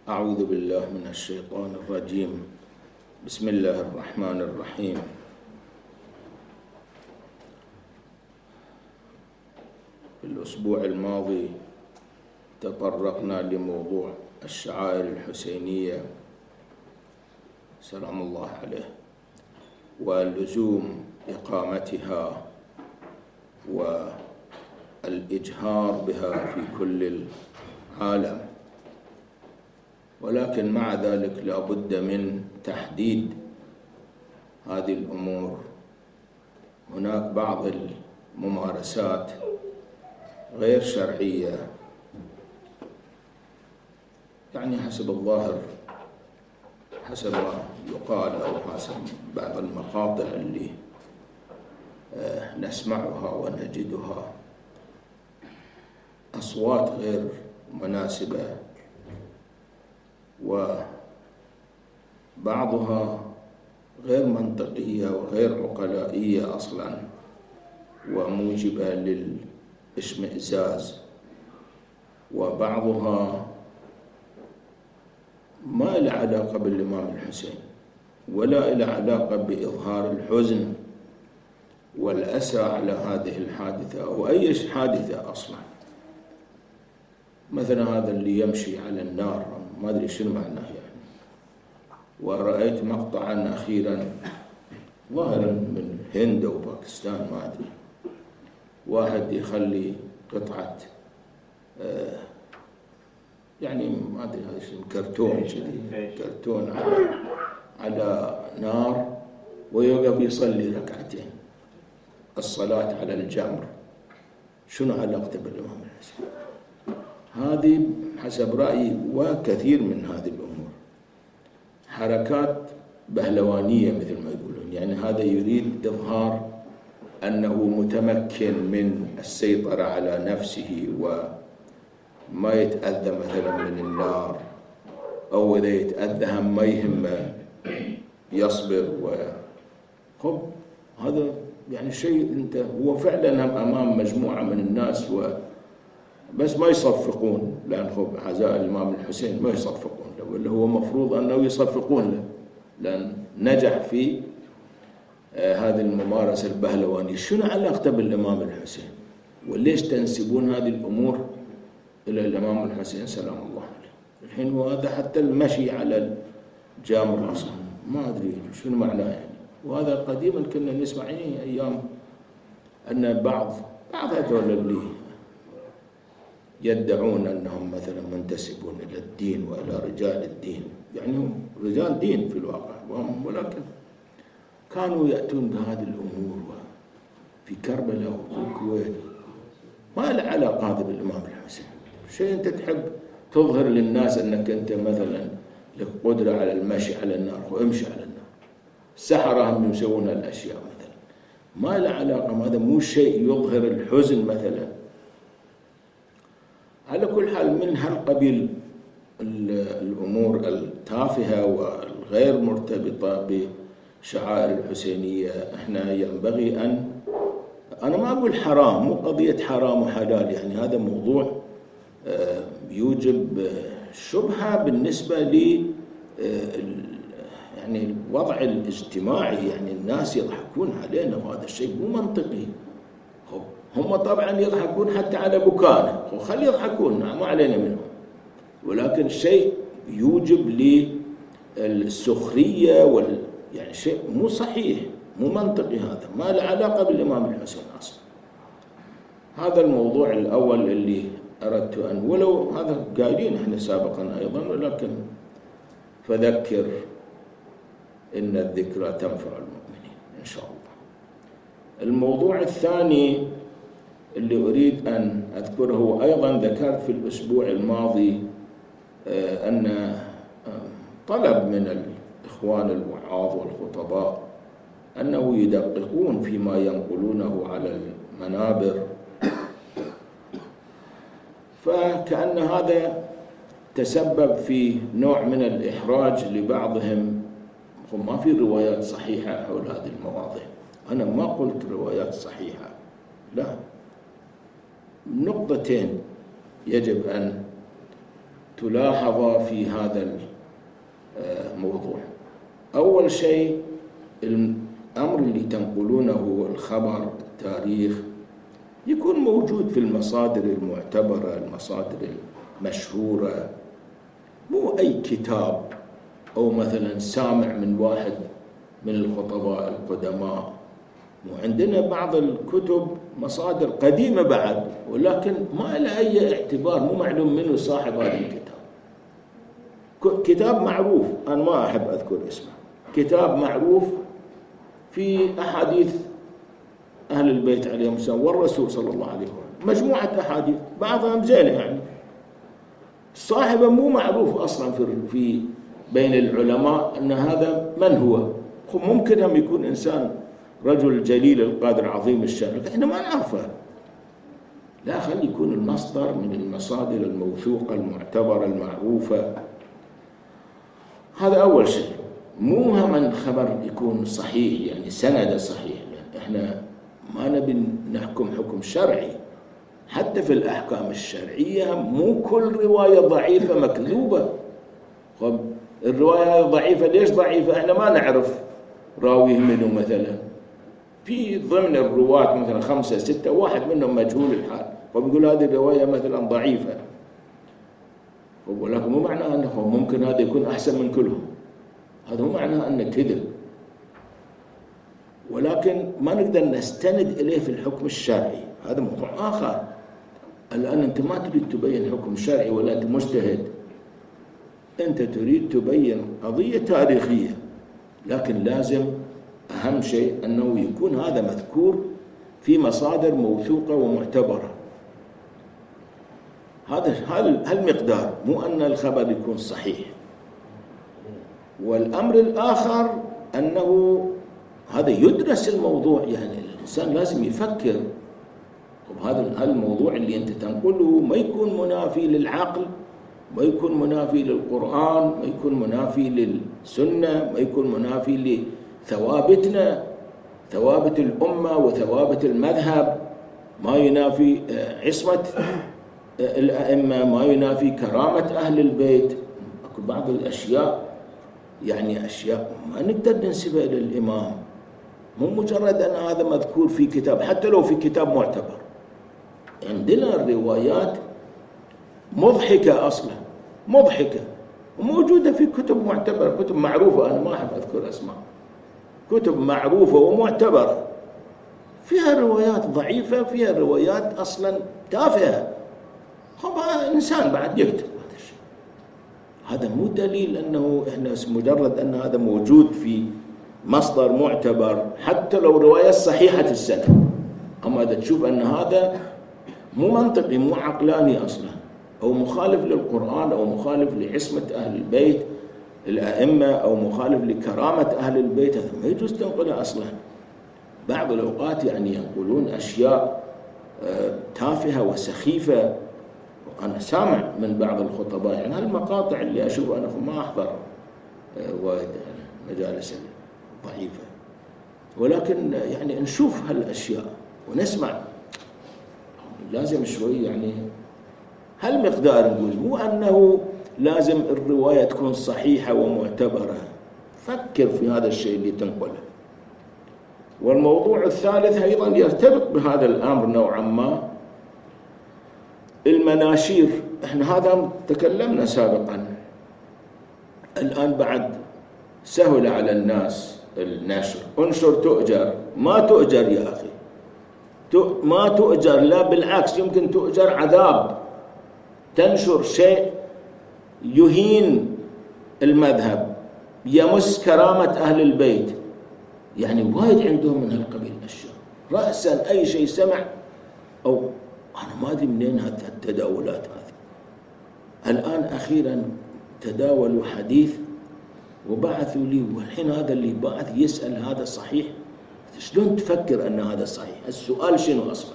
أعوذ بالله من الشيطان الرجيم. بسم الله الرحمن الرحيم. في الأسبوع الماضي تطرقنا لموضوع الشعائر الحسينية سلام الله عليه ولزوم إقامتها والإجهار بها في كل العالم، ولكن مع ذلك لا بد من تحديد هذه الأمور. هناك بعض الممارسات غير شرعية، يعني حسب الظاهر، حسب ما يقال أو حسب بعض المقاطع اللي نسمعها ونجدها، أصوات غير مناسبة، وبعضها غير منطقية وغير عقلائية أصلا، وموجبة للاشمئزاز، وبعضها ما له علاقة بالإمام الحسين ولا له علاقة بإظهار الحزن والأسى على هذه الحادثة أو أي حادثة أصلا. مثلا هذا اللي يمشي على النار، ما أدري شنو معناه يعني. ورأيت مقطعا أخيرا ظاهرا من الهند أو باكستان، ما أدري، واحد يخلي قطعة يعني ما أدري هذا شنو، كرتون كذي، كرتون على نار، ويوقف يصلي ركعتين، الصلاة على الجمر. شنو علاقته بالإمام الحسين؟ هذه حسب رأيي وكثير من هذه الأمور حركات بهلوانية مثل ما يقولون، يعني هذا يريد إظهار أنه متمكن من السيطرة على نفسه وما يتأذى مثلا من النار، أو إذا يتأذى هم ما يهمه، يصبر. خب هذا يعني شيء أنت هو فعلا هم أمام مجموعة من الناس بس ما يصفقون، لأن خب عزاء الإمام الحسين ما يصفقون له، واللي هو مفروض أنه يصفقون له، لأن نجح في هذه الممارسة البهلوانية. شنو علاقته بالإمام الحسين؟ وليش تنسبون هذه الأمور إلى الإمام الحسين سلام الله عليه؟ الحين وهذا حتى المشي على الجامر أصلا ما أدري شنو معناه يعني. وهذا قديما كنا نسمع أيام أن بعض هذول اللي يدعون أنهم مثلا منتسبون إلى الدين وإلى رجال الدين، يعني هم رجال دين في الواقع، ولكن كانوا يأتون بهذه الأمور في كربلاء وفي الكويت. ما له علاقة هذا بالإمام الحسين. شيء أنت تحب تظهر للناس أنك أنت مثلا لك قدرة على المشي على النار، وامشي على النار. السحرة هم يسوون الأشياء مثلا، ما له علاقة. هذا مو شيء يظهر الحزن مثلا. على كل حال، من هالقبيل الأمور التافهة والغير مرتبطة بشعائر الحسينية، احنا ينبغي أنا ما أقول حرام، مو قضية حرام وحلال، يعني هذا موضوع يوجب شبهة بالنسبة يعني الوضع الاجتماعي، يعني الناس يضحكون علينا، وهذا الشيء مو منطقي. هم طبعا يضحكون حتى على بكانا، خلي يضحكون، ما علينا منهم، ولكن شيء يوجب للسخرية يعني شيء مو صحيح، مو منطقي. هذا ما له علاقة بالإمام الحسين أصلا. هذا الموضوع الأول اللي أردت ولو هذا قايلين احنا سابقا أيضا، ولكن فذكر إن الذكرى تنفع المؤمنين إن شاء الله. الموضوع الثاني اللي أريد أن أذكره، أيضا ذكرت في الأسبوع الماضي أن طلب من الإخوان الوعاظ والخطباء أنه يدققون فيما ينقلونه على المنابر، فكأن هذا تسبب في نوع من الإحراج لبعضهم. ما في روايات صحيحة حول هذه المواضيع. أنا ما قلت روايات صحيحة، لا، نقطتين يجب أن تلاحظ في هذا الموضوع. أول شيء الأمر اللي تنقلونه، الخبر، التاريخ، يكون موجود في المصادر المعتبرة، المصادر المشهورة، مو أي كتاب أو مثلا سامع من واحد من الخطباء القدماء. وعندنا بعض الكتب مصادر قديمة بعد، ولكن ما لها أي اعتبار، مو معلوم منه صاحب هذا الكتاب. كتاب معروف، أنا ما أحب أذكر اسمه، كتاب معروف في أحاديث أهل البيت عليهم السلام والرسول صلى الله عليه وسلم، مجموعة أحاديث بعضها زينة يعني، صاحبه مو معروف أصلا في بين العلماء أن هذا من هو. ممكن هم يكون إنسان رجل جليل القدر عظيم الشأن، لكن احنا ما نعرفه. لا، خلي يكون المصدر من المصادر الموثوقة المعتبرة المعروفة. هذا أول شيء. مو هم خبر يكون صحيح يعني سند صحيح، لأن احنا ما نبي نحكم حكم شرعي. حتى في الأحكام الشرعية مو كل رواية ضعيفة مكذوبة. طب الرواية ضعيفة، ليش ضعيفة؟ احنا ما نعرف راويه منه مثلا. في ضمن الرواة مثلا 5 6 واحد منهم مجهول الحال، وبيقول هذه الرواية مثلا ضعيفة، ولكن مو معناه أنه ممكن هذا يكون أحسن من كلهم. هذا مو معناه أنه كذب، ولكن ما نقدر نستند إليه في الحكم الشرعي. هذا موضوع آخر. الآن أنت ما تريد تبين حكم شرعي ولا أنت مجتهد، أنت تريد تبين قضية تاريخية، لكن لازم أهم شيء أنه يكون هذا مذكور في مصادر موثوقة ومعتبرة. هذا هالمقدار، مو أن الخبر يكون صحيح. والأمر الآخر أنه هذا يدرس الموضوع، يعني الإنسان لازم يفكر. هذا الموضوع اللي أنت تنقله ما يكون منافي للعقل، ما يكون منافي للقرآن، ما يكون منافي للسنة، ما يكون منافي لثوابتنا، ثوابت الأمة وثوابت المذهب، ما ينافي عصمة الأئمة، ما ينافي كرامة أهل البيت. أكو بعض الأشياء يعني أشياء ما نقدر ننسبها إلى الإمام، مو مجرد أن هذا مذكور في كتاب، حتى لو في كتاب معتبر. عندنا الروايات مضحكة أصلا، مضحكة، وموجودة في كتب معتبرة، كتب معروفة، أنا ما أحب أذكر أسماء، كتب معروفة ومعتبرة فيها روايات ضعيفة، فيها روايات أصلا تافهة. إنسان بعد يكتب هذا الشيء، هذا مو دليل أنه إحنا مجرد أن هذا موجود في مصدر معتبر حتى لو رواية صحيحة السند. أما إذا تشوف أن هذا مو منطقي، مو عقلاني أصلا، أو مخالف للقرآن، أو مخالف لعصمة أهل البيت الأئمة، أو مخالف لكرامة أهل البيت، هذا ما يجوز تنقله أصلا. بعض الأوقات يعني ينقلون أشياء تافهة وسخيفة. وأنا سامع من بعض الخطباء يعني هالمقاطع اللي أشوف أنا ما أحضر وايد مجالس ضعيفة، ولكن يعني نشوف هالأشياء ونسمع، لازم شوي يعني هالمقدار نقول، مو أنه لازم الرواية تكون صحيحة ومعتبرة. فكر في هذا الشيء اللي تنقله. والموضوع الثالث أيضا يرتبط بهذا الأمر نوعا ما، المناشير. احنا هذا تكلمنا سابقا، الآن بعد سهل على الناس النشر، انشر تؤجر، ما تؤجر يا أخي، ما تؤجر، لا بالعكس يمكن تؤجر عذاب. تنشر شيء يهين المذهب، يمس كرامة أهل البيت، يعني وايد عندهم من هالقبيل أشياء. رأسا أي شيء سمع، أو أنا ما أدري منين هالتداولات هذه. الآن أخيرا تداولوا حديث وبعثوا لي، والحين هذا اللي بعث يسأل هذا صحيح؟ شلون تفكر أن هذا صحيح؟ السؤال شنو أصلا؟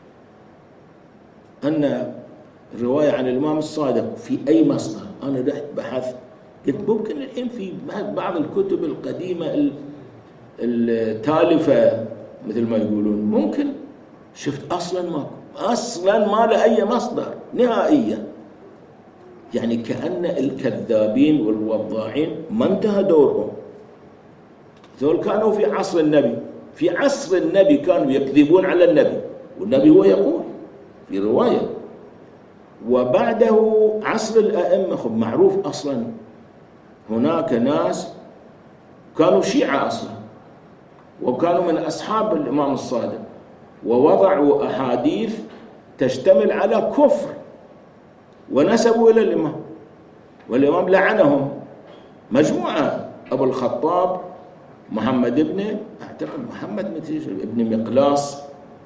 أن الرواية عن الإمام الصادق في أي مصدر؟ أنا رحت بحثت، قلت ممكن الحين في بعض الكتب القديمة التالفة مثل ما يقولون، ممكن. شفت أصلا ماكو، أصلا ما له أي مصدر نهائيا. يعني كأن الكذابين والوضاعين ما انتهى دورهم. ذول كانوا في عصر النبي، في عصر النبي كانوا يكذبون على النبي، والنبي هو يقول في رواية. وبعده عصر الأئمة، معروف أصلا هناك ناس كانوا شيعة أصلا وكانوا من أصحاب الإمام الصادق، ووضعوا أحاديث تشتمل على كفر ونسبوا إلى الإمام، والإمام لعنهم. مجموعة، أبو الخطاب، محمد أعتقد محمد ابن مقلاص،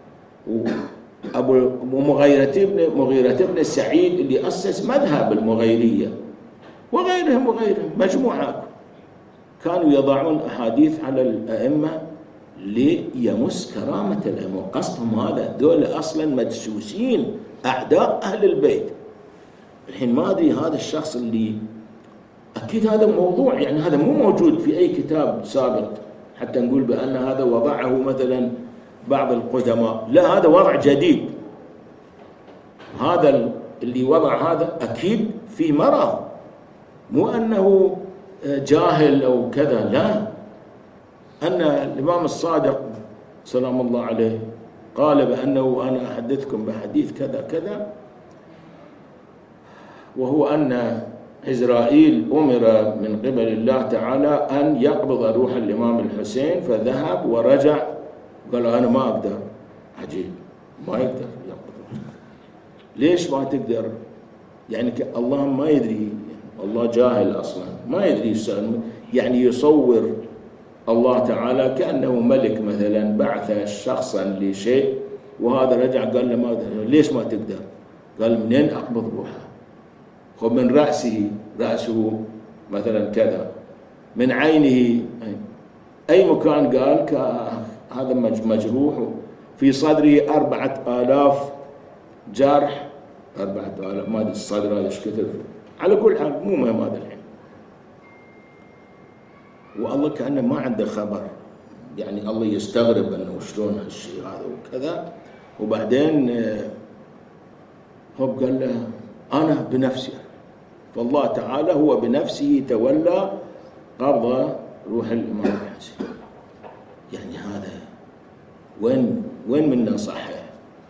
مغيرة بن سعيد اللي أسس مذهب المغيرية، وغيرهم مجموعة كانوا يضعون أحاديث على الأئمة ليمس كرامة الأئمة، وقصدهم هذا. دول أصلا مدسوسين، أعداء أهل البيت. الحين ما أدري هذا الشخص اللي أكيد هذا موضوع، يعني هذا مو موجود في أي كتاب سابق حتى نقول بأن هذا وضعه مثلا بعض القدماء، لا، هذا وضع جديد. هذا اللي وضع هذا أكيد في مرض، مو أنه جاهل أو كذا، لا، أن الإمام الصادق سلام الله عليه قال بأنه أنا أحدثكم بحديث كذا كذا، وهو أن إسرائيل أمر من قبل الله تعالى أن يقبض روح الإمام الحسين، فذهب ورجع قال أنا ما أقدر. عجيب، ما يقدر يقبض. ليش ما تقدر؟ يعني الله ما يدري، الله جاهل أصلا، ما يدري. يعني يصور الله تعالى كأنه ملك مثلا بعث شخصا لشيء وهذا رجع قال له ما أقدر. ليش ما تقدر؟ قال منين أقبض روحه؟ خذ من رأسه مثلا كذا، من عينه، أي مكان. قال هذا مجروح في صدره 4000 جرح، 4000 ما أدري الصدر هذا ايش كثر. على كل حال مو مهم هذا الحين. والله كأنه ما عنده خبر، يعني الله يستغرب أنه شلون هالشيء هذا وكذا. وبعدين هو قال له أنا بنفسي، فالله تعالى هو بنفسه تولى قبض روح الإمام الحسين. يعني هذا وين منا صحيح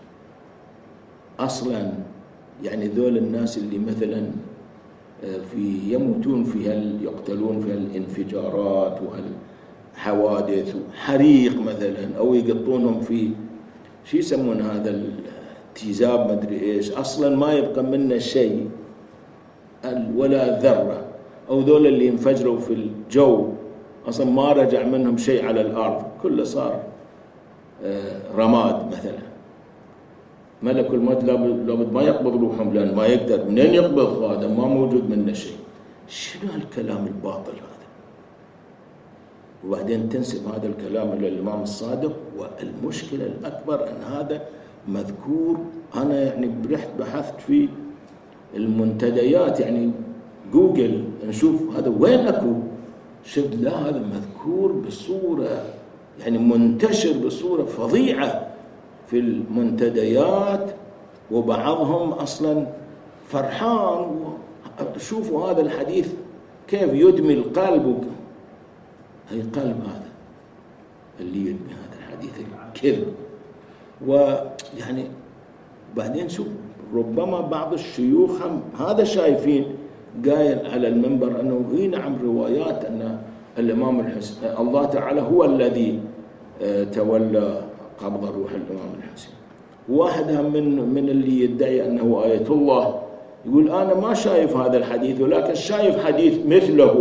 أصلا؟ يعني ذول الناس اللي مثلا يموتون يقتلون في الانفجارات والحوادث وحريق مثلا، أو يقطونهم في شو يسمون هذا التيزاب ما أدري إيش، أصلا ما يبقى منه شيء ولا ذرة. أو ذول اللي انفجروا في الجو أصلا ما رجع منهم شيء على الأرض، كله صار رماد مثلا. ملك الموت لابد ما يقبض روحهم، لأن ما يقدر. منين يقبض؟ هذا ما موجود منه شيء. شنو هالكلام الباطل هذا؟ وبعدين تنسب هذا الكلام إلى الإمام الصادق. والمشكلة الأكبر أن هذا مذكور. أنا يعني رحت بحثت في المنتديات، يعني جوجل، نشوف هذا وين أكو. شفت لا، هذا مذكور بصورة يعني منتشر بصورة فظيعة في المنتديات، وبعضهم أصلا فرحان. شوفوا هذا الحديث كيف يدمي القلب. أي قلب هذا اللي يدمي هذا الحديث الكذب. ويعني بعدين شوف، ربما بعض الشيوخ هذا شايفين قايل على المنبر أنه هي نعم روايات أن الإمام الحسين الله تعالى هو الذي تولى قبض روح الإمام الحسين. واحد من اللي يدعي أنه آية الله يقول أنا ما شايف هذا الحديث، ولكن شايف حديث مثله.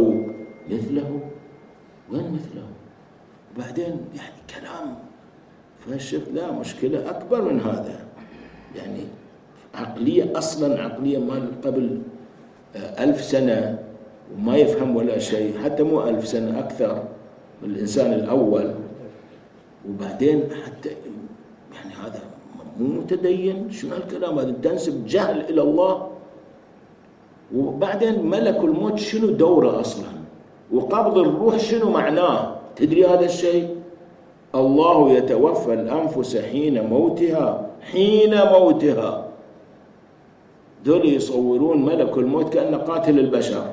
وين مثله؟ بعدين يعني كلام. فشفت لا، مشكلة أكبر من هذا. يعني عقلية أصلا عقلية ما قبل 1000 سنة وما يفهم ولا شيء، حتى مو 1000 سنة أكثر من الإنسان الأول. وبعدين حتى يعني هذا مو متدين. شنو هالكلام هذا؟ تنسب جهل إلى الله. وبعدين ملك الموت شنو دوره أصلا؟ وقبض الروح شنو معناه؟ تدري هذا الشيء؟ الله يتوفى الأنفس حين موتها دول يصورون ملك الموت كأنه قاتل البشر،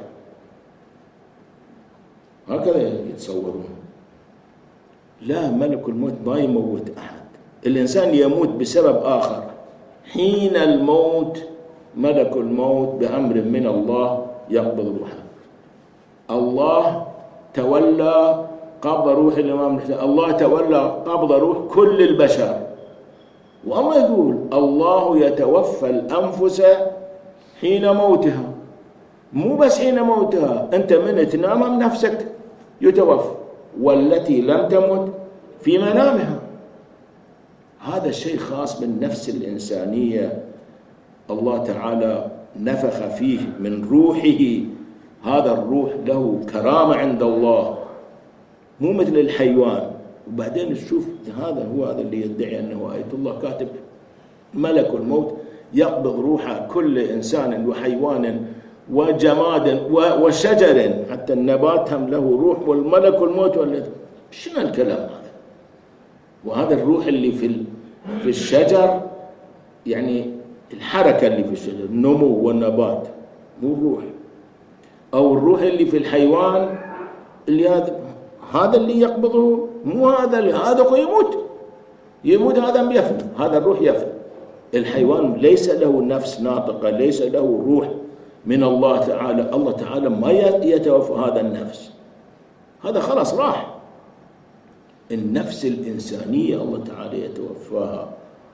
هكذا يتصورون. لا، ملك الموت ما يموت أحد، الإنسان يموت بسبب آخر. حين الموت ملك الموت بأمر من الله يقبض روحه. الله تولى قبض روح الإمام الحسين، الله تولى قبض روح كل البشر. والله يقول الله يتوفى الأنفس حين موتها، مو بس حين موتها، أنت من تنام نفسك يتوفى، والتي لم تمت في منامها. هذا الشيء خاص بالنفس الإنسانية، الله تعالى نفخ فيه من روحه، هذا الروح له كرامة عند الله، مو مثل الحيوان. وبعدين تشوف هذا اللي يدعي أنه آية الله كاتب ملك الموت يقبض روح كل إنسان وحيوان وجماد وشجر، حتى النبات هم له روح، والملك الموت شنو الكلام هذا؟ وهذا الروح اللي في الشجر، يعني الحركة اللي في الشجر، النمو والنبات، مو الروح. أو الروح اللي في الحيوان اللي هذا اللي يقبضه، مو هذا يموت هذا بيفنى، هذا الروح يفنى. الحيوان ليس له نفس ناطقة، ليس له روح من الله تعالى، الله تعالى ما يتوفى هذا النفس، هذا خلاص راح. النفس الإنسانية الله تعالى يتوفاها،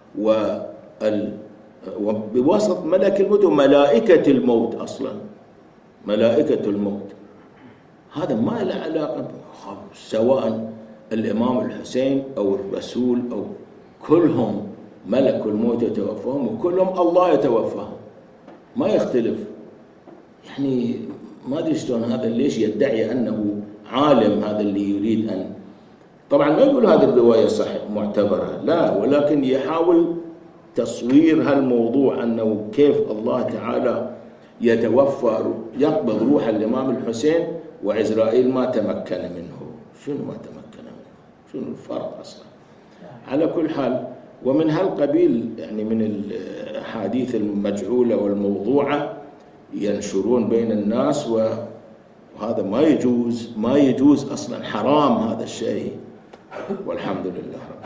وبواسطة ملك الموت وملائكة الموت. أصلا ملائكة الموت هذا ما له علاقة، سواء الإمام الحسين أو الرسول أو كلهم ملك الموت يتوفاهم، وكلهم الله يتوفاهم، ما يختلف. يعني ما أدري شلون هذا ليش يدعي أنه عالم، هذا اللي يريد أن، طبعا ما يقول هذه الرواية صحيح معتبرة، لا، ولكن يحاول تصوير هالموضوع أنه كيف الله تعالى يتوفى يقبض روح الإمام الحسين وعزرائيل ما تمكن منه. شنو ما تمكن منه؟ شنو الفرق أصلا؟ على كل حال، ومن هالقبيل يعني من الأحاديث المجعولة والموضوعة ينشرون بين الناس، وهذا ما يجوز أصلا، حرام هذا الشيء، والحمد لله.